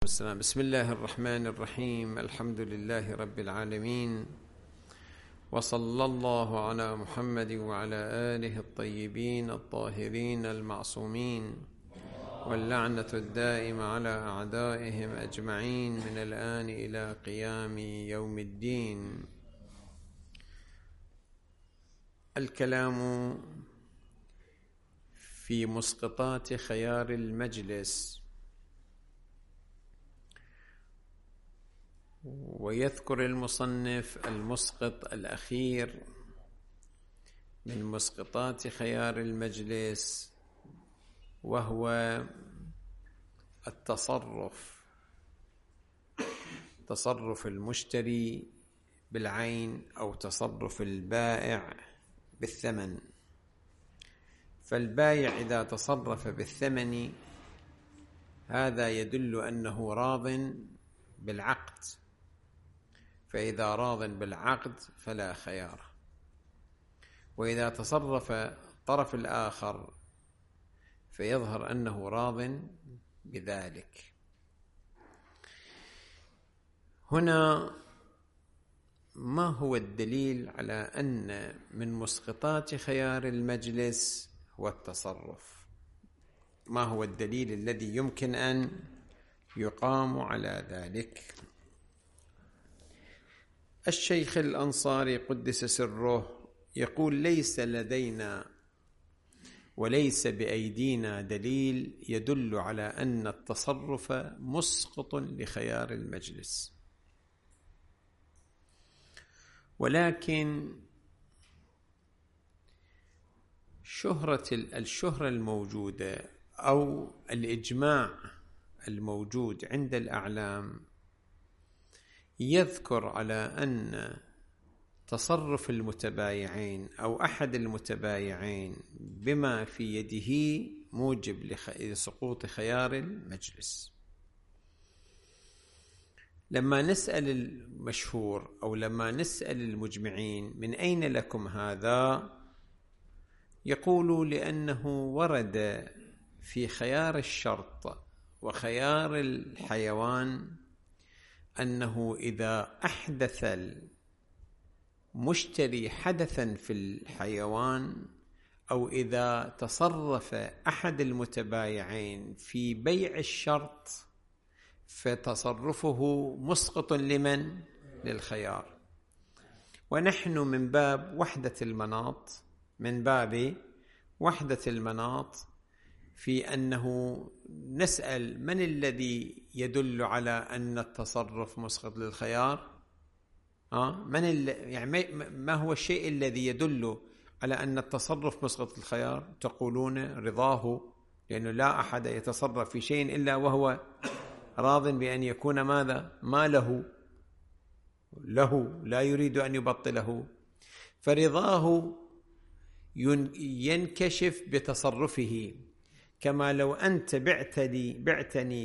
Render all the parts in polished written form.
والسلام. بسم الله الرحمن الرحيم. الحمد لله رب العالمين، وصلى الله على محمد وعلى آله الطيبين الطاهرين المعصومين، واللعنة الدائمة على أعدائهم أجمعين من الآن إلى قيام يوم الدين. الكلام في مسقطات خيار المجلس، ويذكر المصنف المسقط الأخير من مسقطات خيار المجلس، وهو تصرف المشتري بالعين أو تصرف البائع بالثمن. فالبائع إذا تصرف بالثمن هذا يدل أنه راض بالعقد، فإذا راض بالعقد فلا خيار. وإذا تصرف الطرف الآخر فيظهر أنه راض بذلك. هنا ما هو الدليل على أن من مسقطات خيار المجلس هو التصرف؟ ما هو الدليل الذي يمكن أن يقام على ذلك؟ الشيخ الأنصاري قدس سره يقول: ليس لدينا وليس بأيدينا دليل يدل على أن التصرف مسقط لخيار المجلس، ولكن الشهرة الموجودة أو الإجماع الموجود عند الأعلام يذكر على أن تصرف المتبايعين أو أحد المتبايعين بما في يده موجب لسقوط خيار المجلس. لما نسأل المشهور أو لما نسأل المجمعين من أين لكم هذا، يقولوا لأنه ورد في خيار الشرط وخيار الحيوان أنه إذا أحدث المشتري حدثا في الحيوان أو إذا تصرف أحد المتبايعين في بيع الشرط فتصرفه مسقط لمن؟ للخيار. ونحن من باب وحدة المناط في أنه نسأل من الذي يدل على أن التصرف مسقط للخيار؟ ما هو الشيء الذي يدل على أن التصرف مسقط للخيار؟ تقولون رضاه، لأنه لا أحد يتصرف في شيء إلا وهو راض بأن يكون ماذا؟ ما له لا يريد أن يبطله، فرضاه ينكشف بتصرفه. كما لو أنت بعتني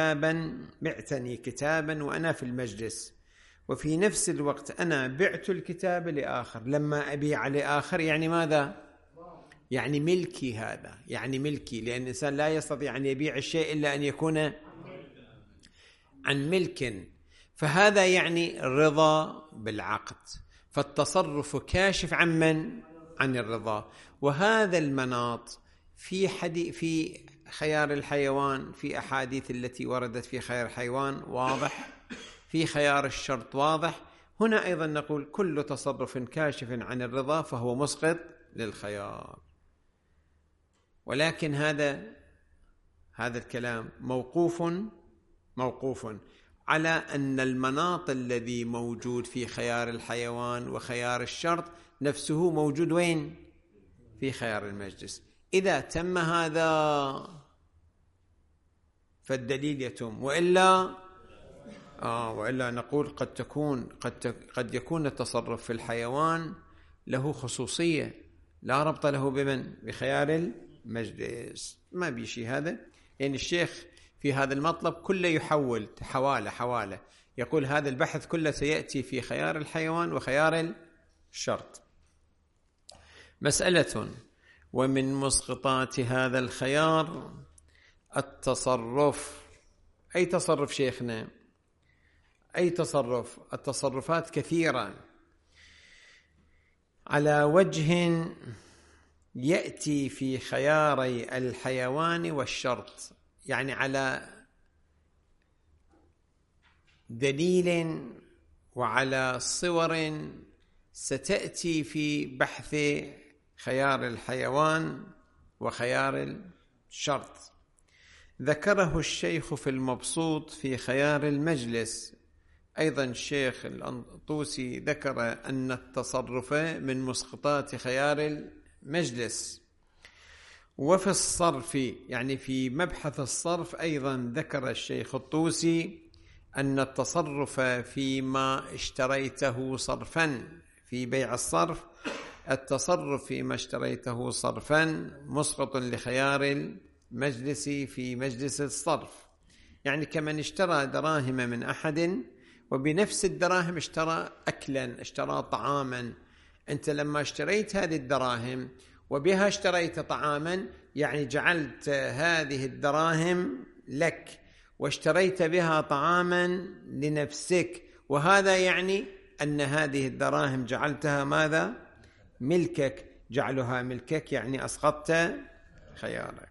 كتابا وأنا في المجلس، وفي نفس الوقت أنا بعت الكتاب لآخر. لما أبيع لآخر يعني ماذا؟ يعني ملكي، هذا يعني ملكي، لأن الإنسان لا يستطيع أن يبيع الشيء إلا أن يكون عن ملك. فهذا يعني الرضا بالعقد، فالتصرف كاشف عن من؟ عن الرضا. وهذا المناط في خيار الحيوان، في أحاديث التي وردت في خيار الحيوان واضح، في خيار الشرط واضح. هنا أيضا نقول كل تصرف كاشف عن الرضا فهو مسقط للخيار. ولكن هذا الكلام موقوف على أن المناط الذي موجود في خيار الحيوان وخيار الشرط نفسه موجود وين؟ في خيار المجلس. إذا تم هذا فالدليل يتم، وإلا نقول قد يكون التصرف في الحيوان له خصوصية لا ربط له بخيار المجلس. ما بيشي هذا. يعني الشيخ في هذا المطلب كله يحول حوالة يقول هذا البحث كله سيأتي في خيار الحيوان وخيار الشرط. مسألة: ومن مسقطات هذا الخيار التصرف أي تصرف شيخنا؟ أي تصرف؟ التصرفات كثيرة على وجه يأتي في خياري الحيوان والشرط، يعني على دليل وعلى صور ستأتي في بحث خيار الحيوان وخيار الشرط. ذكره الشيخ في المبسوط في خيار المجلس. أيضا الشيخ الأنطوسي ذكر أن التصرف من مسقطات خيار المجلس. وفي الصرف، يعني في مبحث الصرف، أيضا ذكر الشيخ الطوسي أن التصرف فيما اشتريته صرفا في بيع الصرف، التصرف فيما اشتريته صرفا مسقط لخيار المجلس في مجلس الصرف. يعني كمن اشترى دراهم من أحد وبنفس الدراهم اشترى أكلا، اشترى طعاما. أنت لما اشتريت هذه الدراهم وبها اشتريت طعاما، يعني جعلت هذه الدراهم لك واشتريت بها طعاما لنفسك، وهذا يعني أن هذه الدراهم جعلتها ماذا؟ ملكك. جعلها ملكك يعني أسقطت خيارك.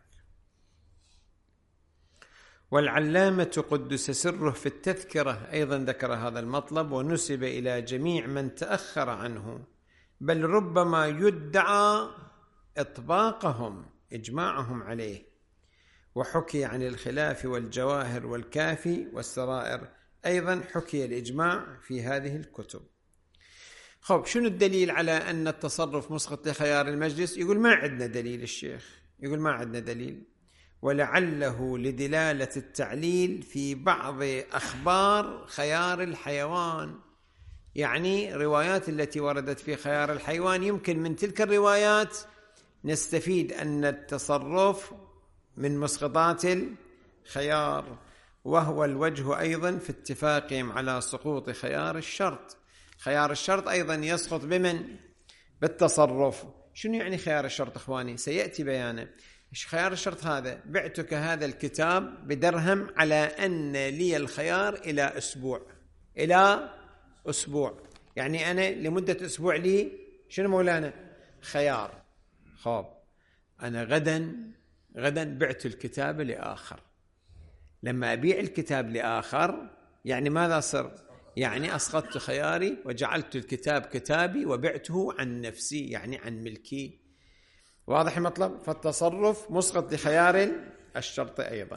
والعلامة قدس سره في التذكرة أيضا ذكر هذا المطلب، ونسب إلى جميع من تأخر عنه، بل ربما يدعى إطباقهم إجماعهم عليه. وحكي عن الخلاف والجواهر والكافي والسرائر، أيضا حكي الإجماع في هذه الكتب. خب، شنو الدليل على أن التصرف مسقط لخيار المجلس؟ يقول ما عندنا دليل. الشيخ يقول ما عندنا دليل، ولعله لدلالة التعليل في بعض أخبار خيار الحيوان. يعني روايات التي وردت في خيار الحيوان، يمكن من تلك الروايات نستفيد أن التصرف من مسقطات الخيار، وهو الوجه أيضا في اتفاقهم على سقوط خيار الشرط. خيار الشرط أيضا يسقط بمن؟ بالتصرف. شنو يعني خيار الشرط إخواني؟ سيأتي بيانه. خيار الشرط هذا: بعتك هذا الكتاب بدرهم على أن لي الخيار إلى أسبوع. إلى أسبوع يعني أنا لمدة أسبوع لي شنو مولانا؟ خيار. خب، أنا غدا بعت الكتاب لآخر. لما أبيع الكتاب لآخر يعني ماذا صر؟ يعني أسقطت خياري وجعلت الكتاب كتابي وبعته عن نفسي، يعني عن ملكي. واضح المطلب؟ فالتصرف مسقط لخيار الشرط أيضا.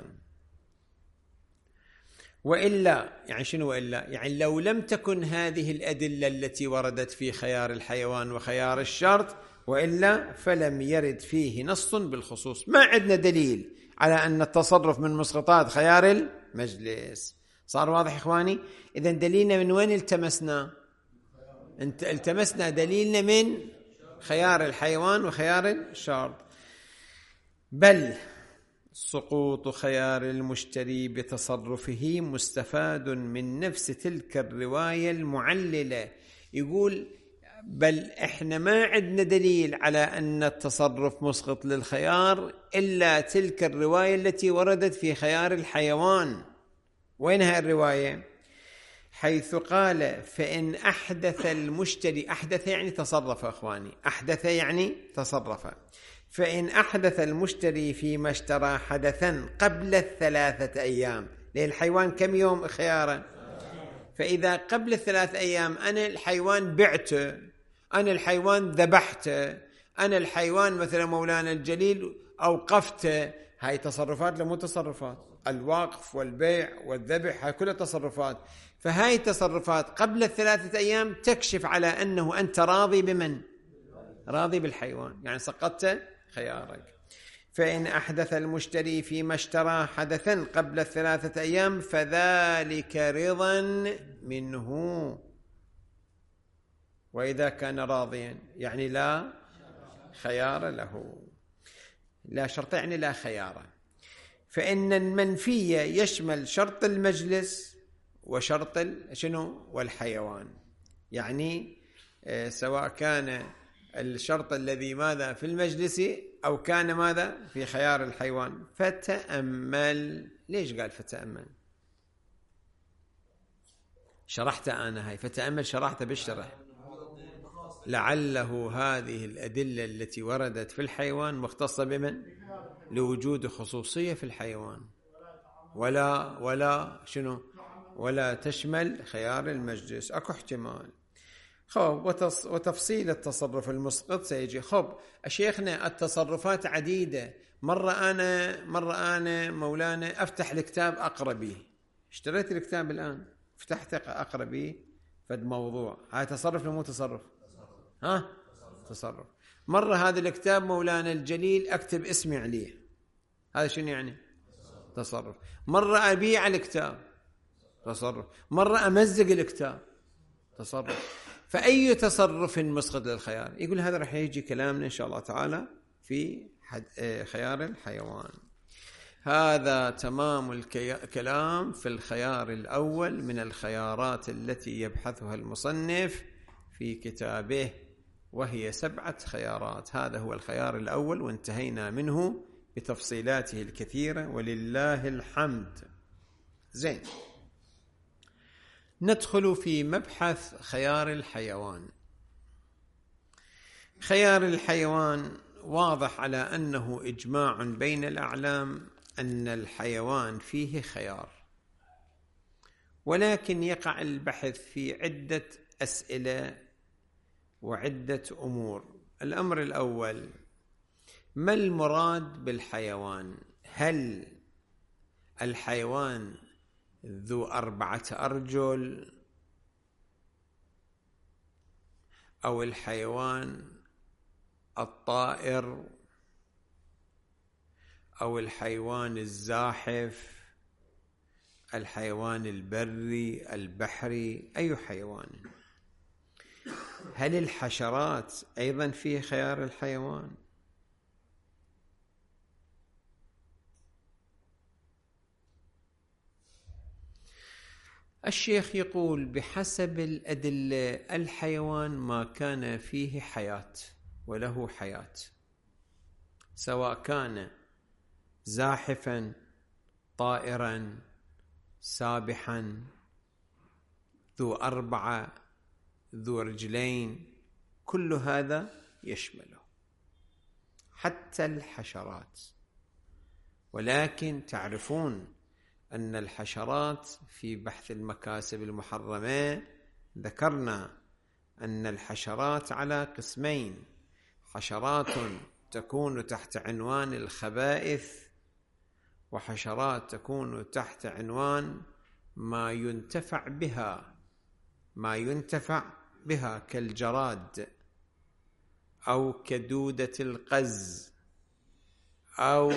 وإلا يعني شنو وإلا؟ يعني لو لم تكن هذه الأدلة التي وردت في خيار الحيوان وخيار الشرط، وإلا فلم يرد فيه نص بالخصوص. ما عندنا دليل على أن التصرف من مسقطات خيار المجلس. صار واضح إخواني؟ إذن دليلنا من وين التمسنا؟ التمسنا دليلنا من خيار الحيوان وخيار الشرط. بل سقوط خيار المشتري بتصرفه مستفاد من نفس تلك الرواية المعللة. يقول بل إحنا ما عندنا دليل على أن التصرف مسقط للخيار إلا تلك الرواية التي وردت في خيار الحيوان. وينها الرواية؟ حيث قال فإن أحدث المشتري، أحدث يعني تصرف أخواني، أحدث يعني تصرف، فإن أحدث المشتري فيما اشترى حدثا قبل 3 أيام، للحيوان كم يوم خيارا؟ فإذا قبل 3 أيام أنا الحيوان بعته، أنا الحيوان ذبحته، أنا الحيوان مثلا مولانا الجليل أوقفته، هاي تصرفات لمو تصرفات؟ الوقف والبيع والذبح هاي كلها تصرفات. فهاي تصرفات قبل 3 أيام تكشف على أنه أنت راضي بمن؟ راضي بالحيوان، يعني سقطت خيارك. فإن أحدث المشتري فيما اشترى حدثا قبل 3 أيام فذلك رضا منه. وإذا كان راضيا يعني لا خيار له، لا شرط يعني لا خيار. فإن المنفي يشمل شرط المجلس وشرط شنو؟ والحيوان. يعني سواء كان الشرط الذي ماذا في المجلس أو كان ماذا في خيار الحيوان. فتأمل. ليش قال فتأمل؟ شرحت أنا هاي، فتأمل شرحت بالشرح. لعله هذه الأدلة التي وردت في الحيوان مختصة بمن؟ لوجود خصوصية في الحيوان، ولا شنو؟ ولا تشمل خيار المجلس. أكو احتمال. خب وتفصيل التصرف المسقط سيجي. خب شيخنا التصرفات عديدة. مرة أنا مولانا أفتح الكتاب أقرأ به، اشتريت الكتاب الآن فتحت أقرأ به فد موضوع، هاي تصرف ولا مو تصرف؟ تصرف. مرة هذا الكتاب مولانا الجليل أكتب اسمي عليه، هذا شنو يعني؟ تصرف. مرة أبيع الكتاب، تصرف. مرة أمزق الكتاب، تصرف. فأي تصرف مسقط للخيار؟ يقول هذا رح يجي كلامنا إن شاء الله تعالى في خيار الحيوان. هذا تمام الكلام في الخيار الأول من الخيارات التي يبحثها المصنف في كتابه، وهي 7 خيارات. هذا هو الخيار الأول وانتهينا منه بتفصيلاته الكثيرة ولله الحمد. زين، ندخل في مبحث خيار الحيوان. خيار الحيوان واضح على أنه إجماع بين الأعلام أن الحيوان فيه خيار، ولكن يقع البحث في عدة أسئلة وعدة أمور. الأمر الأول، ما المراد بالحيوان؟ هل الحيوان ذو 4 أرجل، أو الحيوان الطائر، أو الحيوان الزاحف، الحيوان البري البحري، أي حيوان؟ هل الحشرات أيضا في خيار الحيوان؟ الشيخ يقول بحسب الأدلة الحيوان ما كان فيه حياة وله حياة، سواء كان زاحفا، طائرا، سابحا، ذو 4، ذو رجلين، كل هذا يشمله حتى الحشرات. ولكن تعرفون أن الحشرات في بحث المكاسب المحرمة ذكرنا أن الحشرات على قسمين: حشرات تكون تحت عنوان الخبائث، وحشرات تكون تحت عنوان ما ينتفع بها كالجراد، أو كدودة القز، أو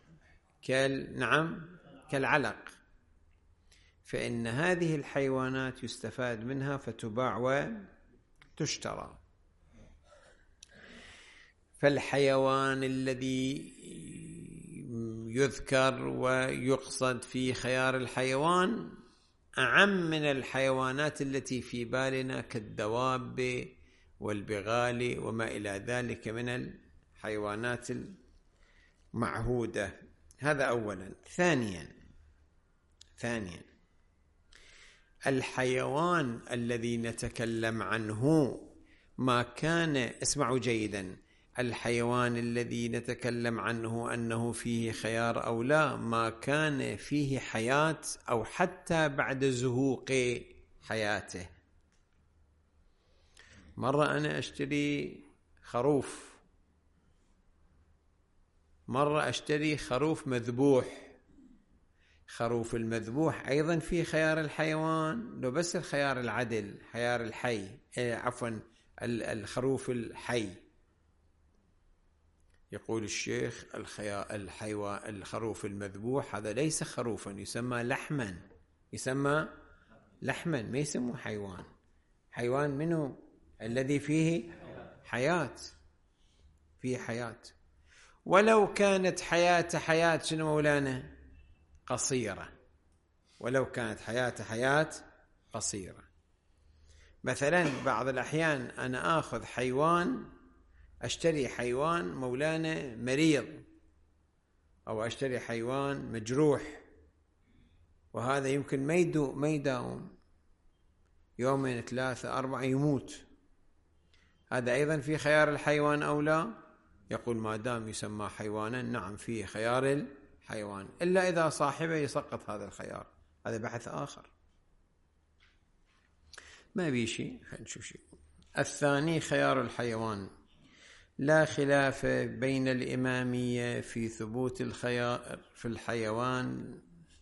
كالعلق. فإن هذه الحيوانات يستفاد منها فتباع وتشترى. فالحيوان الذي يذكر ويقصد في خيار الحيوان أعم من الحيوانات التي في بالنا كالدواب والبغال وما إلى ذلك من الحيوانات المعهودة. هذا أولا. ثانيا، الحيوان الذي نتكلم عنه ما كان، اسمعوا جيدا، الحيوان الذي نتكلم عنه أنه فيه خيار أو لا، ما كان فيه حياة أو حتى بعد زهوق حياته. مرة أنا أشتري خروف، مرة أشتري خروف مذبوح. خروف المذبوح أيضا في خيار الحيوان، لو بس الخيار العدل، خيار الحي، الخروف الحي. يقول الشيخ الخروف المذبوح هذا ليس خروفا، يسمى لحما، ما يسمى حيوان. حيوان منه الذي فيه حياة، فيه حياة. ولو كانت حياة شنو مولانا؟ قصيرة. ولو كانت حياة قصيرة. مثلا بعض الأحيان أنا آخذ أشتري حيوان مولانا مريض، أو أشتري حيوان مجروح، وهذا يمكن ما يداوم. يومين 3 4 يموت، هذا أيضا في خيار الحيوان أو لا؟ يقول ما دام يسمى حيوانا نعم فيه خيار الحيوان، إلا إذا صاحبه يسقط هذا الخيار، هذا بحث آخر. ما بي شيء، خلينا نشوف شيء. الثاني خيار الحيوان: لا خلاف بين الإمامية في ثبوت الخيار في الحيوان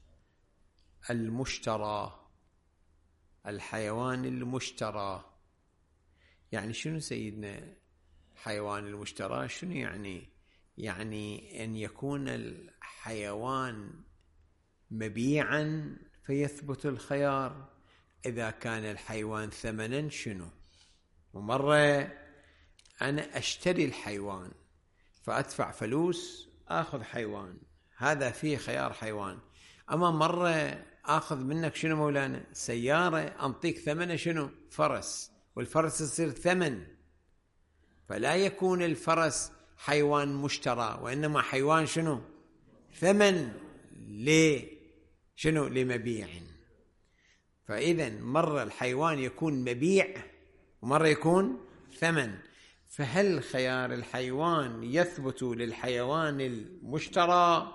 المشترى. الحيوان المشترى يعني شنو سيدنا؟ حيوان المشترى شنو يعني؟ يعني أن يكون الحيوان مبيعا فيثبت الخيار. إذا كان الحيوان ثمنا شنو؟ ومرة أنا أشتري الحيوان فأدفع فلوس أخذ حيوان، هذا فيه خيار حيوان. أما مرة أخذ منك شنو مولانا؟ سيارة، أنطيك ثمنه شنو؟ فرس، والفرس يصير ثمن، فلا يكون الفرس حيوان مشترى، وإنما حيوان شنو؟ ثمن. ليه؟ شنو؟ لمبيع. فإذا مرة الحيوان يكون مبيع ومرة يكون ثمن. فهل خيار الحيوان يثبت للحيوان المشترى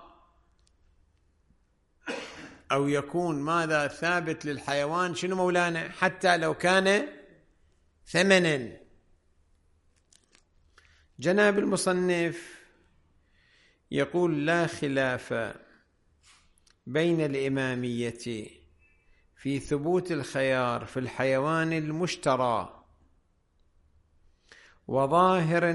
أو يكون ماذا ثابت للحيوان شنو مولانا حتى لو كان ثمنا؟ جناب المصنف يقول لا خلاف بين الإمامية في ثبوت الخيار في الحيوان المشترى، وظاهر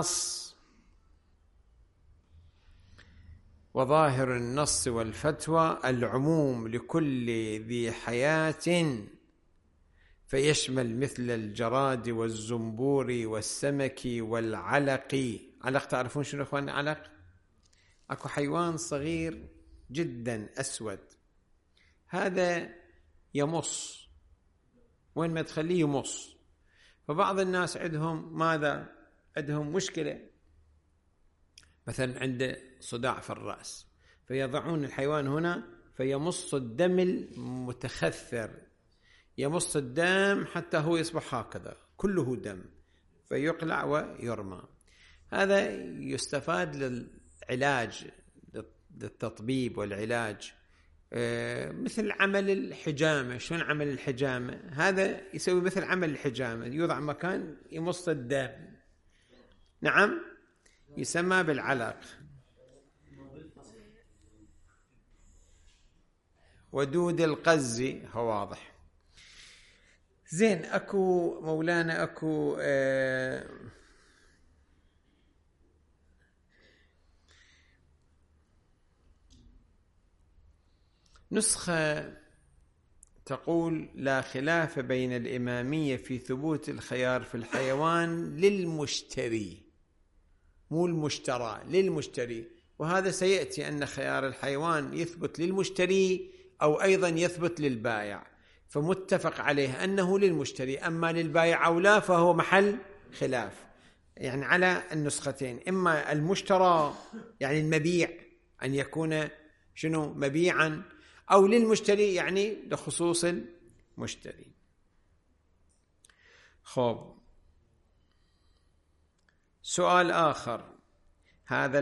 النص والفتوى العموم لكل ذي حياة، فيشمل مثل الجراد والزنبور والسمك والعلق. علق تعرفون شنو اخوان علق؟ اكو حيوان صغير جدا اسود، هذا يمص، وين ما تخليه يمص. فبعض الناس عندهم ماذا؟ عندهم مشكلة، مثلا عنده صداع في الرأس، فيضعون الحيوان هنا فيمص الدم المتخثر، يمص الدم حتى هو يصبح هكذا كله دم، فيقلع ويرمى. هذا يستفاد للعلاج، للتطبيب والعلاج، مثل عمل الحجامة. شلون عمل الحجامة؟ هذا يسوي مثل عمل الحجامة، يوضع مكان يمص الدم، نعم، يسمى بالعلق. ودود القز هو واضح. زين، اكو مولانا اكو نسخة تقول لا خلاف بين الإمامية في ثبوت الخيار في الحيوان للمشتري، مو المشترى، للمشتري. وهذا سيأتي أن خيار الحيوان يثبت للمشتري أو أيضا يثبت للبائع، فمتفق عليه أنه للمشتري، أما للبائع أو لا فهو محل خلاف. يعني على النسختين، إما المشترى يعني المبيع أن يكون شنو مبيعا، أو للمشتري يعني لخصوص المشتري. خب، سؤال آخر: هذا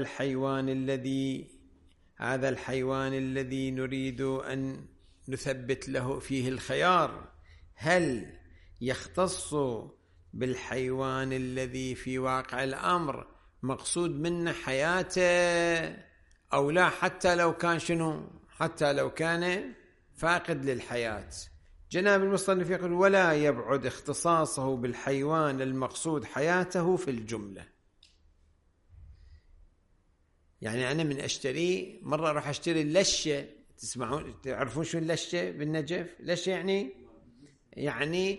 الحيوان الذي نريد أن نثبت له فيه الخيار، هل يختص بالحيوان الذي في واقع الأمر مقصود منه حياته أو لا، حتى لو كان شنو؟ حتى لو كان فاقد للحياة؟ جناب المصنف يقول ولا يبعد اختصاصه بالحيوان المقصود حياته في الجملة. يعني أنا من أشتري، مرة راح أشتري اللشة، تسمعون تعرفون شو اللشة بالنجف؟ لشة يعني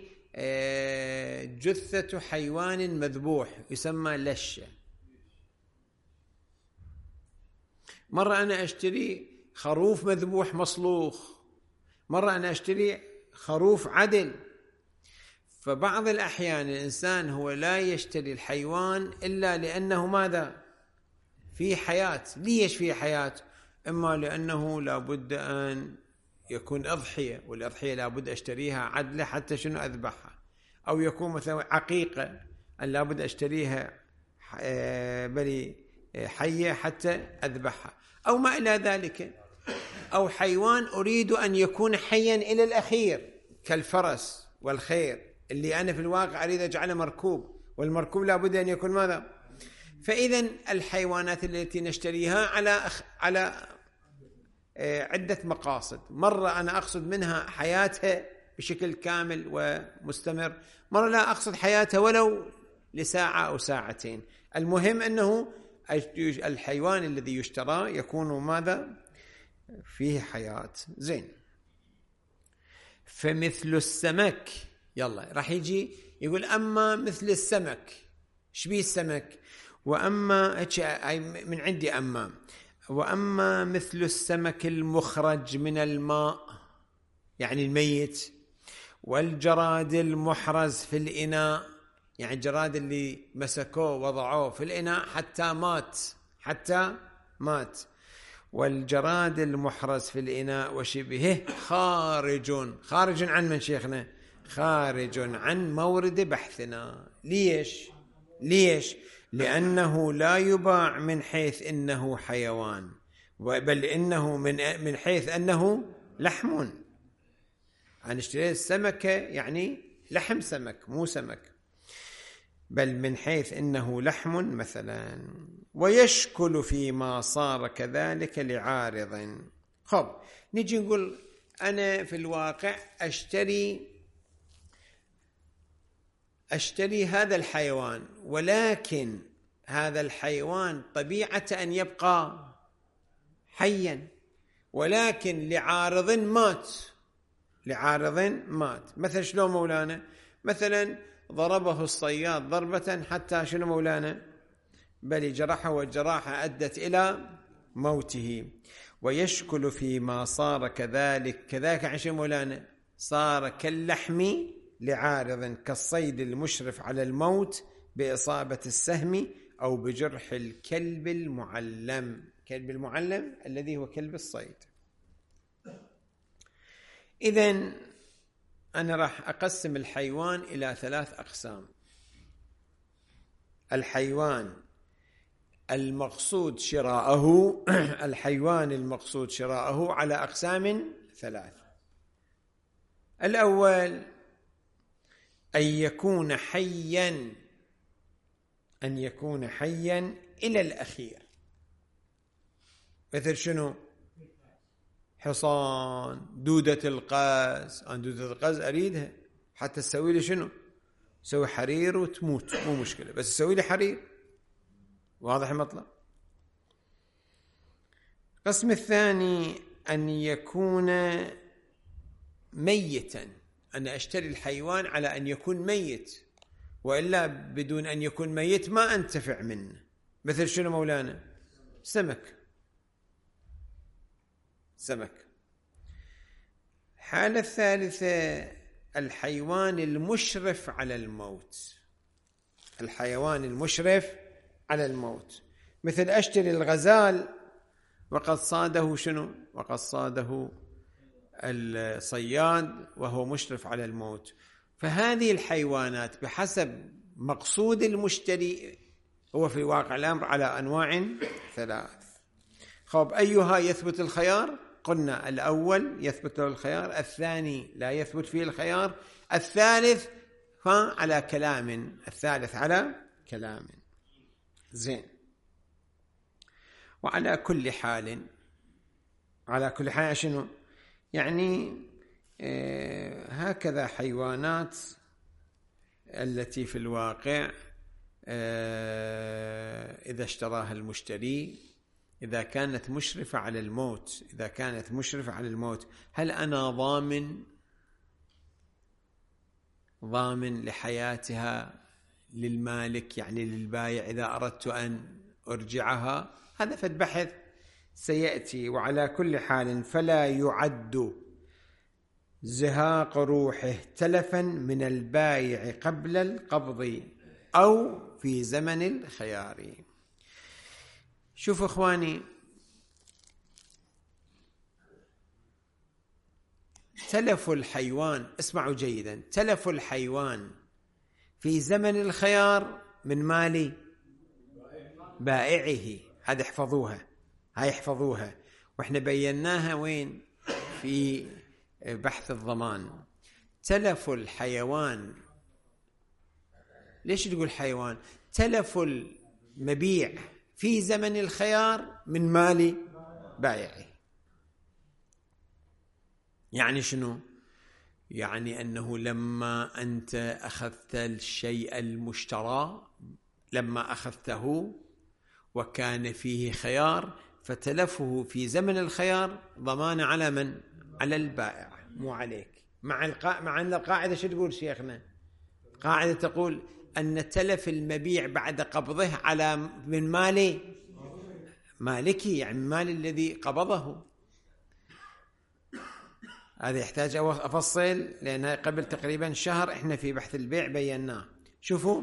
جثة حيوان مذبوح يسمى لشة. مرة أنا أشتري خروف مذبوح مصلوخ، مرة أنا أشتري خروف عدل. فبعض الأحيان الإنسان هو لا يشتري الحيوان إلا لأنه ماذا؟ في حياة. ليش في حياة؟ إما لأنه لابد أن يكون أضحية، والأضحية لابد أشتريها عدلة حتى شنو أذبحها، أو يكون مثلا عقيقة أن لابد أشتريها بلي حية حتى أذبحها، أو ما إلى ذلك. أو حيوان أريد أن يكون حيا إلى الأخير كالفرس والخير، اللي أنا في الواقع أريد أجعله مركوب، والمركوب لابد أن يكون ماذا؟ فإذا الحيوانات التي نشتريها على عدة مقاصد. مرة أنا أقصد منها حياتها بشكل كامل ومستمر، مرة لا أقصد حياتها ولو لساعة أو ساعتين. المهم أنه الحيوان الذي يشترى يكون ماذا؟ فيه حياة. زين. فمثل السمك، يلا راح يجي يقول أما مثل السمك، شبيه السمك؟ وأما من عندي أما وأما مثل السمك المخرج من الماء يعني الميت، والجراد المحرز في الإناء يعني الجراد اللي مسكوه وضعوه في الإناء حتى مات، والجراد المحرز في الإناء وشبهه خارج عن من شيخنا؟ خارج عن مورد بحثنا. ليش؟ لأنه لا يباع من حيث إنه حيوان، بل إنه من حيث أنه لحم. أنا اشتريت السمكة يعني لحم سمك مو سمك، بل من حيث إنه لحم مثلا، ويشكل فيما صار كذلك لعارض. خب نجي نقول أنا في الواقع أشتري هذا الحيوان، ولكن هذا الحيوان طبيعة أن يبقى حيا، ولكن لعارض مات. مثلا شلون مولانا؟ مثلا ضربه الصياد ضربة حتى شنو مولانا؟ بل جرحه، والجراحة أدت إلى موته. ويشكل فيما صار كذلك عن شنو مولانا؟ صار كاللحم لعارض، كالصيد المشرف على الموت بإصابة السهم أو بجرح الكلب المعلم. كلب المعلم الذي هو كلب الصيد. إذن أنا راح أقسم الحيوان إلى 3 أقسام. الحيوان المقصود شراءه على أقسام 3. الأول أن يكون حيا إلى الأخير. مثل شنو؟ حصان، دودة القز. أنا دودة القز أريدها حتى تسوي لي شنو؟ سوي حرير وتموت، مو مشكلة، بس تسوي لي حرير. واضح المطلب؟ القسم الثاني أن يكون ميتا. أنا أشتري الحيوان على أن يكون ميت، وإلا بدون أن يكون ميت ما أنتفع منه. مثل شنو مولانا؟ سمك. الحالة الثالثة الحيوان المشرف على الموت. مثل أشتري الغزال وقد صاده شنو؟ وقد صاده الصياد وهو مشرف على الموت. فهذه الحيوانات بحسب مقصود المشتري هو في واقع الأمر على أنواع 3. خب أيها يثبت الخيار؟ قلنا الأول يثبت له الخيار، الثاني لا يثبت فيه الخيار، الثالث على كلام. زين. وعلى كل حال شنو؟ يعني هكذا حيوانات التي في الواقع إذا اشتراها المشتري إذا كانت مشرفة على الموت، هل أنا ضامن لحياتها للمالك يعني للبائع إذا أردت أن أرجعها؟ هذا فد بحث سيأتي. وعلى كل حال فلا يعد زهاق روحه تلفا من البائع قبل القبض أو في زمن الخيار. شوفوا إخواني، تلف الحيوان، اسمعوا جيدا، تلف الحيوان في زمن الخيار من مال بائعه. هذه احفظوها، هاي احفظوها، واحنا بيناها وين؟ في بحث الضمان. تلف الحيوان، ليش تقول حيوان؟ تلف المبيع في زمن الخيار من مال بائعه. يعني شنو؟ يعني أنه لما أنت أخذت الشيء المشترى، لما أخذته وكان فيه خيار، فتلفه في زمن الخيار ضمان على من؟ على البائع، مو عليك. مع أن القاعدة شو تقول شيخنا؟ قاعدة تقول أن تلف المبيع بعد قبضه على من مال مالكي، يعني مال الذي قبضه. هذا يحتاج أفصل، لأن قبل تقريبا شهر إحنا في بحث البيع بيناه. شوفوا،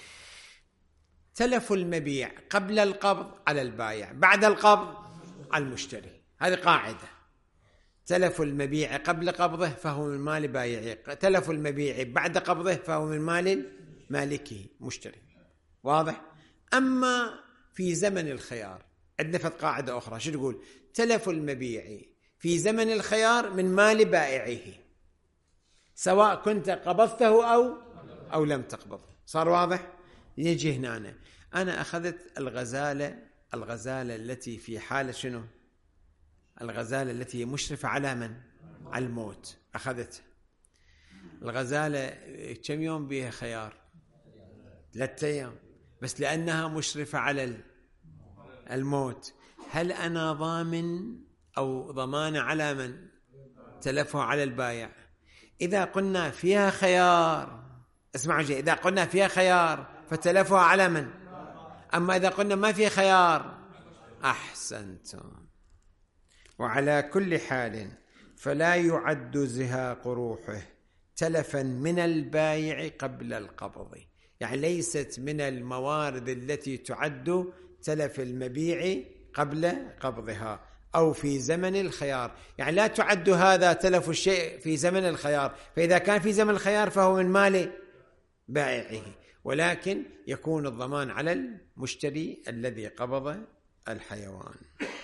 تلف المبيع قبل القبض على البائع، بعد القبض على المشتري. هذه قاعدة. تلف المبيع قبل قبضه فهو من مال بائعه، تلف المبيع بعد قبضه فهو من مال مالكه مشتري. واضح؟ أما في زمن الخيار عندنا قاعدة أخرى، شو تقول؟ تلف المبيع في زمن الخيار من مال بائعه، سواء كنت قبضته أو لم تقبضه. صار واضح؟ يجي هنا أنا أخذت الغزالة التي في حالة شنو؟ الغزالة التي مشرفة على من؟ على الموت. أخذتها الغزالة، كم يوم بها خيار؟ 3 أيام، بس لأنها مشرفة على الموت، هل أنا ضامن أو ضمان على من؟ تلفه على البائع. إذا قلنا فيها خيار، اسمعوا جيد، إذا قلنا فيها خيار فتلفها على من؟ أما إذا قلنا ما في خيار، أحسنتم. وعلى كل حال فلا يعد زهاق روحه تلفا من البائع قبل القبض، يعني ليست من الموارد التي تعد تلف المبيع قبل قبضها أو في زمن الخيار. يعني لا تعد هذا تلف الشيء في زمن الخيار، فإذا كان في زمن الخيار فهو من مال بائعه، ولكن يكون الضمان على المشتري الذي قبض الحيوان.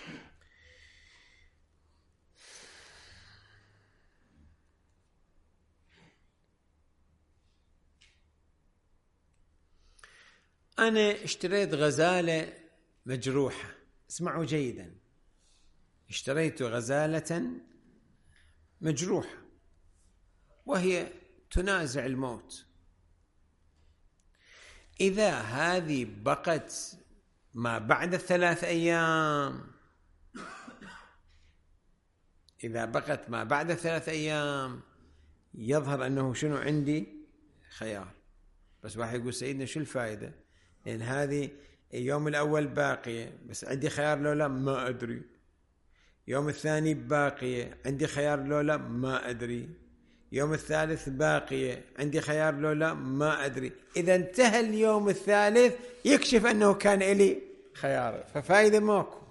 أنا اشتريت غزالة مجروحة، اسمعوا جيدا، اشتريت غزالة مجروحة وهي تنازع الموت. إذا هذه بقت ما بعد 3 أيام، إذا بقت ما بعد 3 أيام يظهر أنه شنو عندي؟ خيار. بس واحد يقول سيدنا شو الفائدة؟ لأن هذه يوم الأول باقية، بس عندي خيار لو لا ما أدري. يوم الثاني باقية، عندي خيار لو لا ما أدري. يوم الثالث باقية، عندي خيار لو لا ما أدري. إذا انتهى اليوم الثالث يكشف أنه كان إلي خيار، ففائدة ماكو.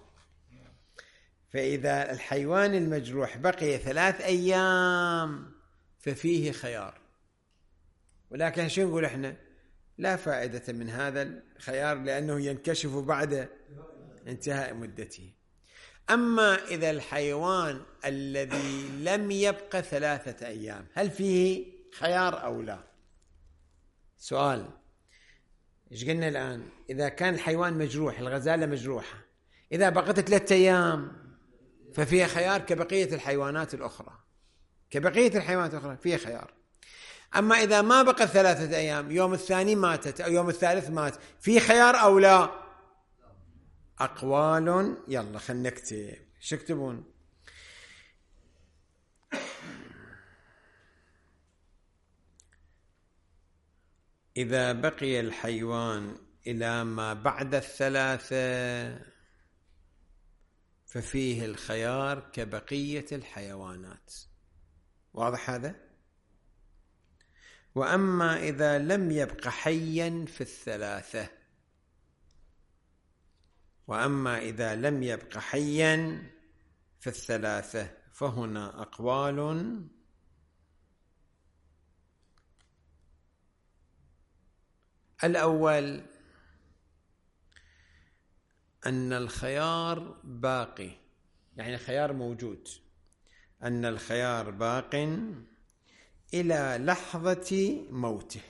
فإذا الحيوان المجروح بقي 3 أيام ففيه خيار، ولكن شو نقول إحنا؟ لا فائدة من هذا الخيار لأنه ينكشف بعد انتهاء مدته. أما إذا الحيوان الذي لم يبقى 3 أيام هل فيه خيار أو لا؟ سؤال. إيش قلنا الآن؟ إذا كان الحيوان مجروح، الغزالة مجروحة، إذا بقت 3 أيام ففيها خيار كبقية الحيوانات الأخرى، كبقية الحيوانات الأخرى فيها خيار. أما إذا ما بقت 3 أيام، يوم الثاني ماتت أو يوم الثالث مات، في خيار أو لا؟ أقوال. يلا خلنا نكتب. شو يكتبون؟ إذا بقي الحيوان إلى ما بعد 3 ففيه الخيار كبقية الحيوانات. واضح هذا؟ وأما إذا لم يبق حيا في 3، وأما إذا لم يبق حيا في 3 فهنا أقوال الأول أن الخيار باقي، يعني الخيار موجود، أن الخيار باق إلى لحظة موته.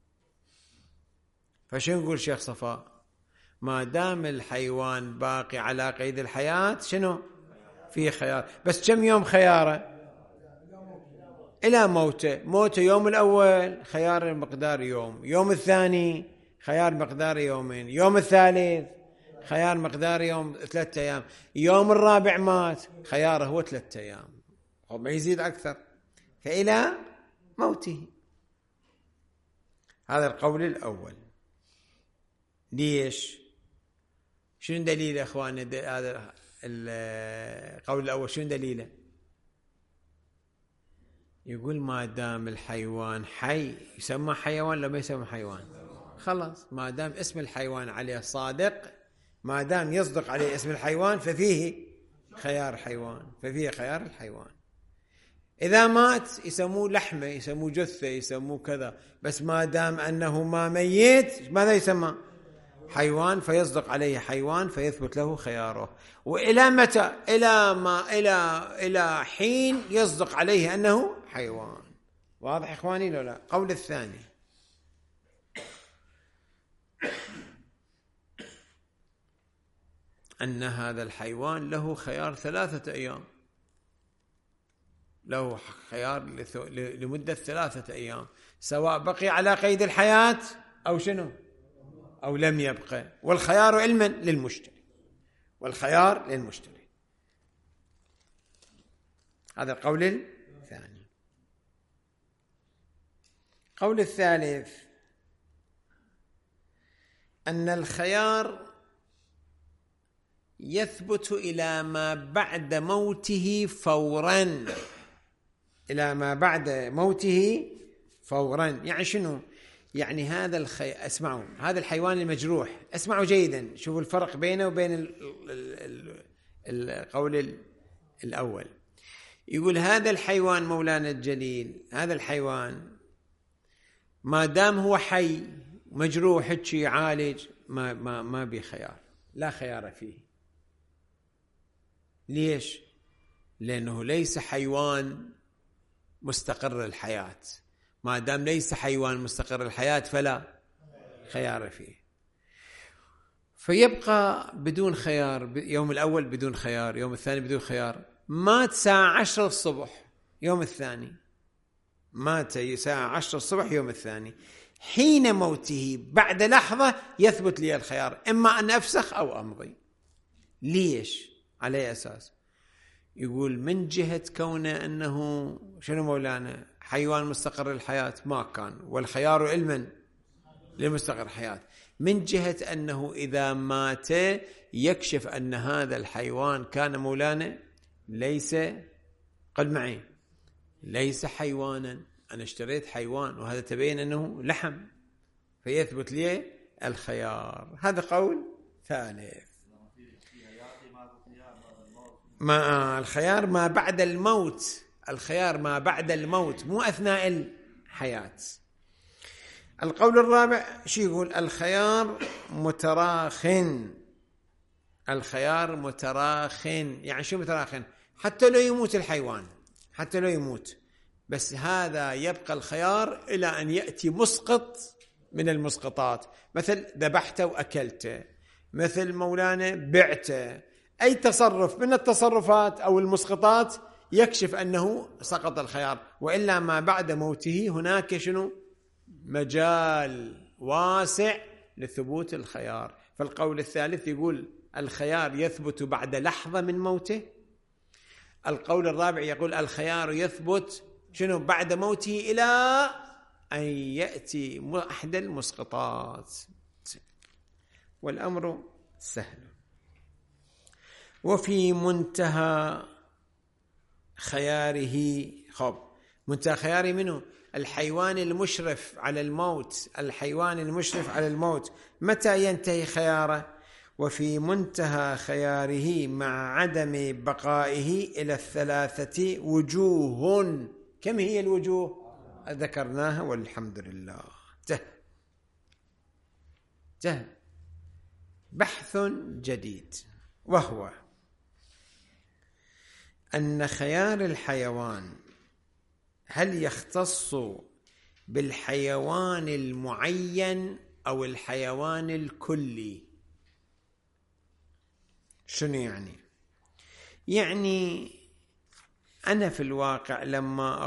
فشنو نقول شيخ صفاء؟ ما دام الحيوان باقي على قيد الحياة شنو؟ في خيار، بس كم يوم خياره؟ إلى موته. موته يوم الأول خيار المقدار يوم، يوم الثاني خيار مقدار يومين، يوم الثالث خيار مقدار يوم 3 أيام، يوم الرابع مات خياره هو 3 أيام، هو ما يزيد أكثر، فإلى موته. هذا القول الأول. ليش؟ شنو دليل يا أخواني هذا القول الأول؟ شنو دليله؟ يقول ما دام الحيوان حي يسمى حيوان، لا ما يسمى حيوان، خلاص ما دام اسم الحيوان عليه صادق، ما دام يصدق عليه اسم الحيوان ففيه خيار حيوان، ففيه خيار الحيوان. إذا مات يسموه لحمة، يسموه جثة، يسموه كذا، بس ما دام أنه ما ميت ماذا يسمى؟ حيوان، فيصدق عليه حيوان فيثبت له خياره. وإلى متى؟ إلى حين يصدق عليه أنه حيوان. واضح إخواني لو لا؟ قول الثاني أن هذا الحيوان له خيار 3 أيام، له خيار لمدة 3 أيام، سواء بقي على قيد الحياة أو شنو أو لم يبقى، والخيار علما للمشتري، والخيار للمشتري. هذا القول الثاني. قول الثالث أن الخيار يثبت إلى ما بعد موته فورا، إلى ما بعد موته فورا. يعني شنو؟ يعني هذا اسمعوا، هذا الحيوان المجروح، اسمعوا جيدا، شوفوا الفرق بينه وبين القول الأول. يقول هذا الحيوان مولانا الجليل، هذا الحيوان ما دام هو حي مجروح هيك عالج ما بي خيار، لا خيار فيه. ليش؟ لأنه ليس حيوان مستقر الحياة، ما دام ليس حيوان مستقر الحياة فلا خيار فيه، فيبقى بدون خيار. يوم الأول بدون خيار، يوم الثاني بدون خيار. مات الساعة 10 الصبح يوم الثاني، مات الساعة 10 الصبح يوم الثاني، حين موته بعد لحظة يثبت لي الخيار، إما أن أفسخ أو أمضي. ليش؟ على أساس يقول من جهة كونه أنه شنو مولانا حيوان مستقر الحياة ما كان، والخيار علما لمستقر الحياة، من جهة أنه إذا مات يكشف أن هذا الحيوان كان مولانا ليس، قل معي، ليس حيوانا، أنا اشتريت حيوان وهذا تبين أنه لحم، فيثبت لي الخيار. هذا قول ثالث. ما الخيار ما بعد الموت، الخيار ما بعد الموت مو أثناء الحياة. القول الرابع شو يقول؟ الخيار متراخٍ. الخيار متراخٍ يعني شو متراخٍ؟ حتى لو يموت الحيوان، حتى لو يموت، بس هذا يبقى الخيار إلى أن يأتي مسقط من المسقطات، مثل ذبحته وأكلته، مثل مولانا بعته، أي تصرف من التصرفات أو المسقطات يكشف أنه سقط الخيار. وإلا ما بعد موته هناك شنو؟ مجال واسع لثبوت الخيار. فالقول الثالث يقول الخيار يثبت بعد لحظة من موته. القول الرابع يقول الخيار يثبت شنو؟ بعد موته إلى أن يأتي أحد المسقطات. والأمر سهل. وفي منتهى خياره، منتهى خياره منه الحيوان المشرف على الموت، الحيوان المشرف على الموت متى ينتهي خياره؟ وفي منتهى خياره مع عدم بقائه إلى 3 وجوه. كم هي الوجوه؟ ذكرناها والحمد لله. انتهى. بحث جديد، وهو أن خيار الحيوان هل يختص بالحيوان المعين أو الحيوان الكلي؟ شنو يعني؟ يعني أنا في الواقع لما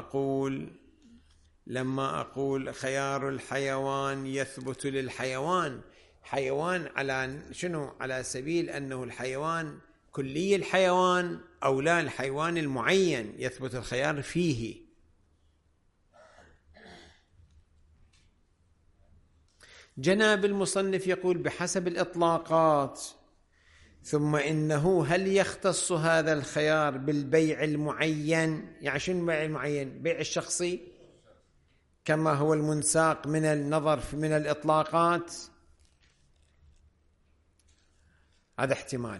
أقول خيار الحيوان يثبت للحيوان، حيوان على شنو؟ على سبيل أنه الحيوان كلي الحيوان أو لا، الحيوان المعين يثبت الخيار فيه. جناب المصنف يقول بحسب الإطلاقات، ثم إنه هل يختص هذا الخيار بالبيع المعين؟ يعني شنو البيع المعين؟ بيع الشخصي كما هو المنساق من النظر من الإطلاقات، هذا احتمال.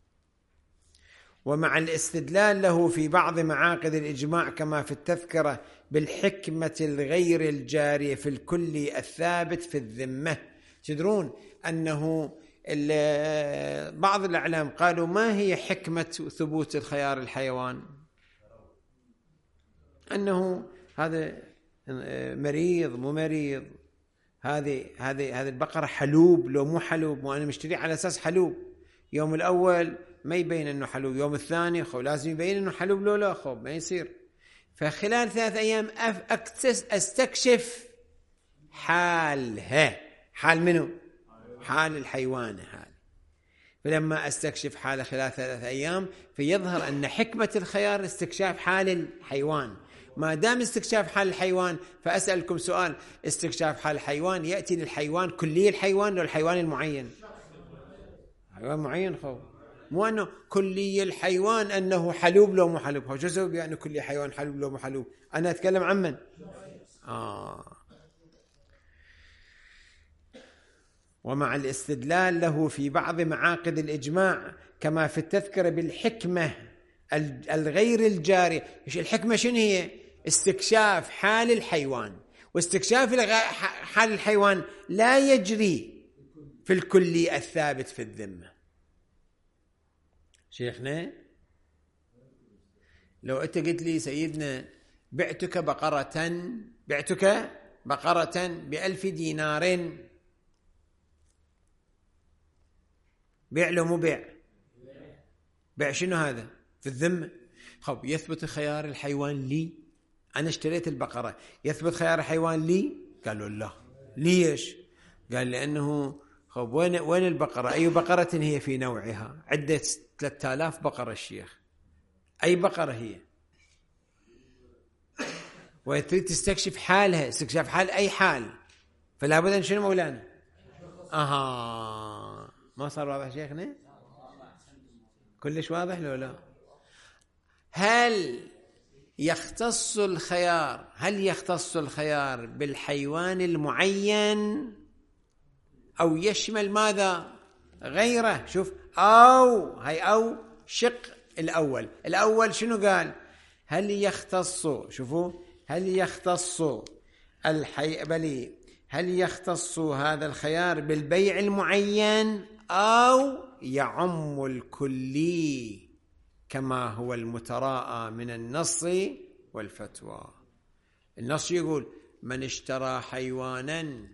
ومع الاستدلال له في بعض معاقد الإجماع كما في التذكرة بالحكمة الغير الجارية في الكلي الثابت في الذمة. تدرون أنه بعض الأعلام قالوا ما هي حكمة ثبوت الخيار الحيوان؟ أنه هذا مريض مو مريض، هذه البقرة حلوب لو مو حلوب، وأنا مشتري على أساس حلوب، يوم الأول ما يبين أنه حلوب، يوم الثاني لازم يبين أنه حلوب لو لا ما يصير. فخلال 3 أيام أستكشف حالها، حال منه؟ حال الحيوان هذا. فلما أستكشف حاله خلال 3 أيام فيظهر أن حكمة الخيار استكشاف حال الحيوان. ما دام استكشاف حال الحيوان، فأسألكم سؤال، استكشاف حال الحيوان يأتي للحيوان كلي الحيوان ولا الحيوان المعين؟ حيوان معين مو أنه كلي الحيوان أنه حلوب لو مو حلوب. هو شو سبب يعني كلي حيوان حلوب لو مو حلوب؟ أنا أتكلم عن من؟ ومع الاستدلال له في بعض معاقد الإجماع كما في التذكرة بالحكمة الغير الجارية. الحكمة شنو هي؟ استكشاف حال الحيوان، واستكشاف حال الحيوان لا يجري في الكلي الثابت في الذمة. شيخنا لو أنت قلت لي سيدنا بعتك بقرة ب1000 دينار، بيع لو مو بيع؟ بيع. شنو هذا؟ في الذمة. يثبت خيار الحيوان لي، أنا اشتريت البقرة، يثبت خيار الحيوان لي؟ قالوا لا. ليش؟ قال لأنه وين البقرة؟ أي بقرة هي في نوعها؟ عدة 3000 بقرة الشيخ، أي بقرة هي؟ وتريد تستكشف حالها، استكشاف حال أي حال، فلا بد أن شنو مولانا؟ ما صار واضح شيخنا؟ كلش واضح لو لا؟ هل يختص الخيار بالحيوان المعين أو يشمل ماذا؟ غيره. شوف، أو شق الأول شنو قال؟ هل يختص، شوفوا، هل يختص هذا الخيار بالبيع المعين أو يعم الكلي كما هو المتراءى من النص والفتوى. النص يقول من اشترى حيوانا،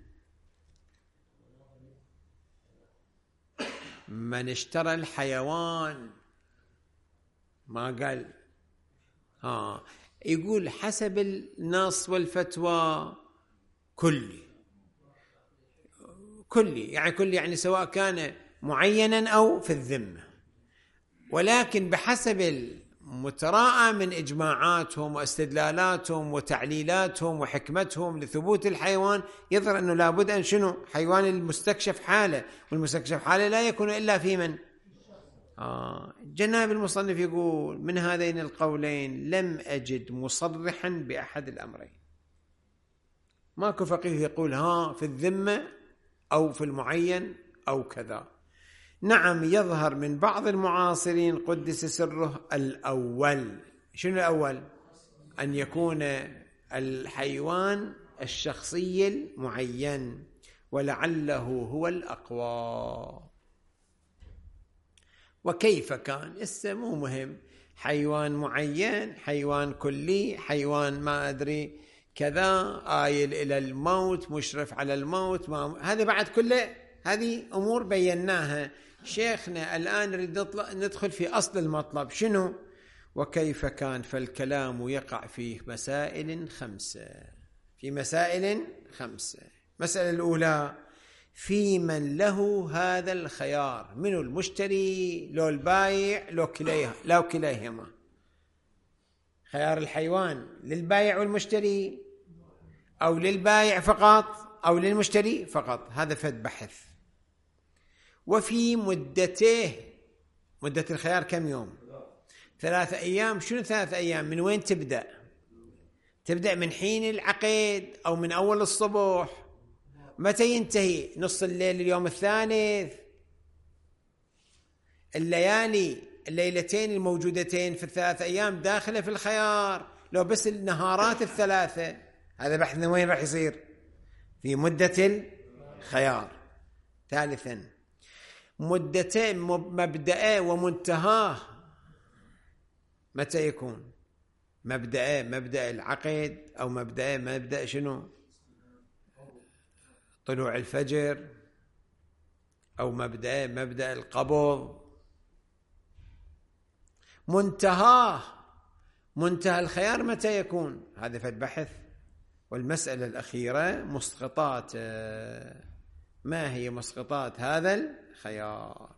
من اشترى الحيوان، ما قال يقول حسب النص والفتوى كلي، يعني سواء كان معينا أو في الذمة، ولكن بحسب المتراءى من إجماعاتهم واستدلالاتهم وتعليلاتهم وحكمتهم لثبوت الحيوان يظهر أنه لابد أن شنو؟ حيوان المستكشف حاله، والمستكشف حاله لا يكون إلا في من؟ جناب المصنف يقول من هذين القولين لم أجد مصرحا بأحد الأمرين. ماكو فقيه يقول في الذمة أو في المعين أو كذا. نعم، يظهر من بعض المعاصرين قدس سره الأول. شنو الأول؟ أن يكون الحيوان الشخصي المعين، ولعله هو الأقوى. وكيف كان اسمه مو مهم، حيوان معين، حيوان كلي، حيوان ما أدري كذا، آيل إلى الموت، مشرف على الموت، هذا بعد كله هذه أمور بيناها. شيخنا الآن نريد ندخل في أصل المطلب شنو؟ وكيف كان، فالكلام يقع فيه مسائل 5. في مسائل 5. مسألة الأولى: في من له هذا الخيار، من المشتري لو البايع لو كليهما. خيار الحيوان للبايع والمشتري، أو للبايع فقط، أو للمشتري فقط. هذا فد بحث. وفي مدته، مدة الخيار كم يوم؟ 3 أيام. شنو 3 أيام؟ من وين تبدأ؟ تبدأ من حين العقد أو من أول الصبح؟ متى ينتهي؟ نص الليل اليوم الثالث؟ الليلتين الموجودتين في 3 أيام داخلة في الخيار، لو بس النهارات 3. هذا بحثنا وين راح يصير؟ في مدة الخيار. ثالثا: مدتين مبدأه ومنتهاه متى يكون؟ مبدأ العقد، أو مبدأ شنو؟ طلوع الفجر، أو مبدأ القبض. منتهى الخيار متى يكون؟ هذا في البحث. والمسألة الأخيرة: مسقطات. ما هي مسقطات هذا الخيار؟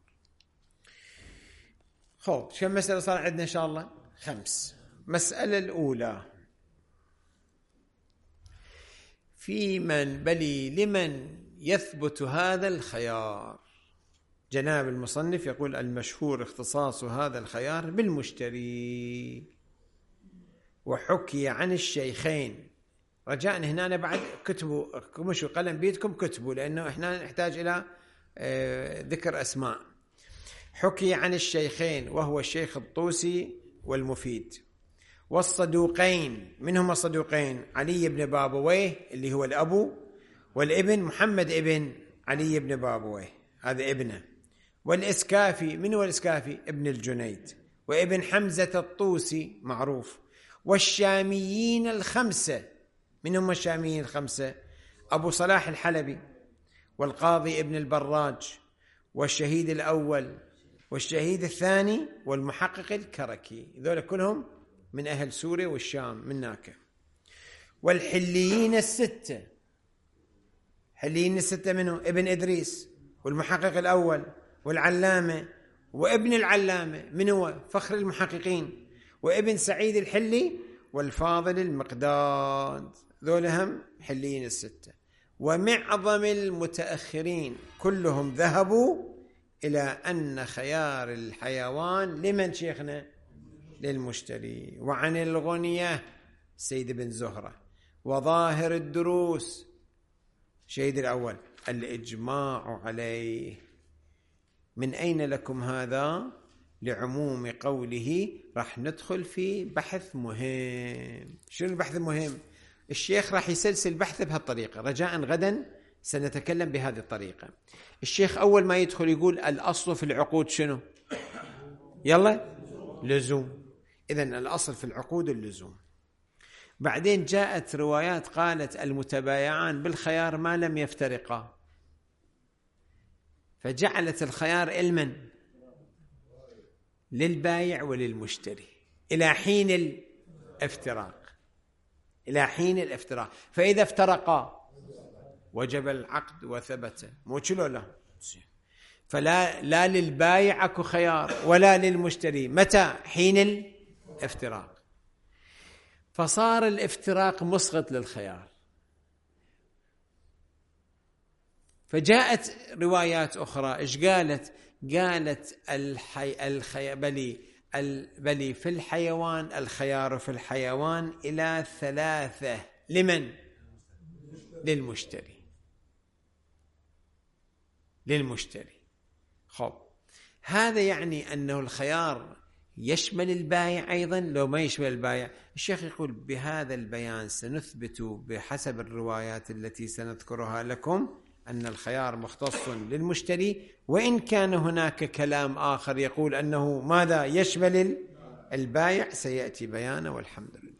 خب، كم مسألة صار عندنا إن شاء الله؟ 5. مسألة الأولى: في من لمن يثبت هذا الخيار؟ جناب المصنف يقول: المشهور اختصاص هذا الخيار بالمشتري. وحكي عن الشيخين. رجاء هنا أنا بعد كتبوا، مشوا قلم بيدكم كتبوا، لأنه إحنا نحتاج إلى ذكر أسماء. حكي عن الشيخين، وهو الشيخ الطوسي والمفيد، والصدوقين. من هم الصدوقين؟ علي بن بابويه اللي هو الأبو، والابن محمد ابن علي بن بابويه هذا ابنه، والإسكافي. من هو الإسكافي؟ ابن الجنيد، وابن حمزة الطوسي معروف. والشاميين 5. من هم الشاميين 5؟ أبو صلاح الحلبي، والقاضي ابن البراج، والشهيد الأول، والشهيد الثاني، والمحقق الكركي. ذولا كلهم من أهل سوريا والشام من هناك. والحليين 6. حليين 6 منه ابن إدريس، والمحقق الأول، والعلامة، وابن العلامة من هو؟ فخر المحققين، وابن سعيد الحلي، والفاضل المقداد. ذولا هم حليين 6. ومعظم المتأخرين كلهم ذهبوا إلى أن خيار الحيوان لمن شيخنا؟ للمشتري. وعن الغنية سيد بن زهرة. وظاهر الدروس شهيد الأول الإجماع عليه. من أين لكم هذا؟ لعموم قوله. راح ندخل في بحث مهم. شنو البحث المهم؟ الشيخ راح يسلسل بحثه بهالطريقة. رجاء غدا سنتكلم بهذه الطريقة. الشيخ أول ما يدخل يقول: الأصل في العقود شنو؟ يلا، لزوم. إذن الأصل في العقود اللزوم. بعدين جاءت روايات قالت: المتبايعان بالخيار ما لم يفترقا، فجعلت الخيار علما للبايع وللمشتري إلى حين الافتراق. فإذا افترقا وجب العقد وثبت. مو شلو لا، فلا للبايع اكو خيار ولا للمشتري. متى؟ حين الافتراق. فصار الافتراق مسقط للخيار. فجاءت روايات أخرى إيش قالت؟ قالت بلي في الحيوان، الخيار في الحيوان إلى 3. لمن؟ للمشتري. خب، هذا يعني أنه الخيار يشمل البائع أيضا لو ما يشمل البائع. الشيخ يقول: بهذا البيان سنثبت بحسب الروايات التي سنذكرها لكم أن الخيار مختص للمشتري، وإن كان هناك كلام آخر يقول أنه ماذا يشمل البائع سيأتي بيانه، والحمد لله.